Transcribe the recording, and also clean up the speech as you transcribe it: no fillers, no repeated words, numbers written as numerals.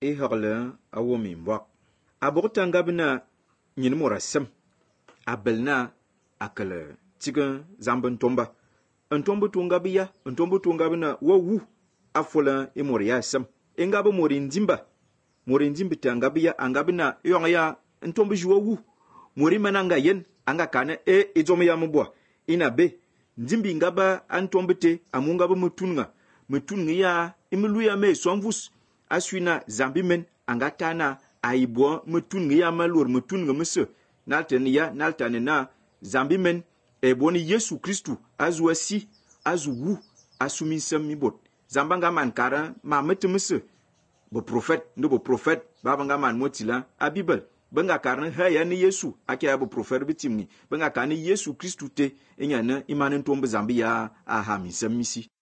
e hagle a womi mbwak. A bogtan gabna nyin morasem. A belna akale tigan zambon tomba. Un tombe tungabiya, un tombe tungabina wawu afola e moria sem. Engaba morindimba. Morindimba tangabiya angabina yongya un tombe juwawu. Mori mananga yen anga kane izomi ya mbwa. Ina be ndimbi ngaba antombete amungaba mutunga ya imluya me somvus aswina zambimen angatana aibwa mutunga ya malur mutunga mse naltane na zambimen eboni Yesu Kristu azuasi azuwu asumisem mibot zambanga man kara ma metemse bo prophet babanga man motila a Bible benga karne haya ni Yesu akia bo prophet bitimni benga kani Yesu Kristu te enyana imanen tombe Zambia a hamisem misi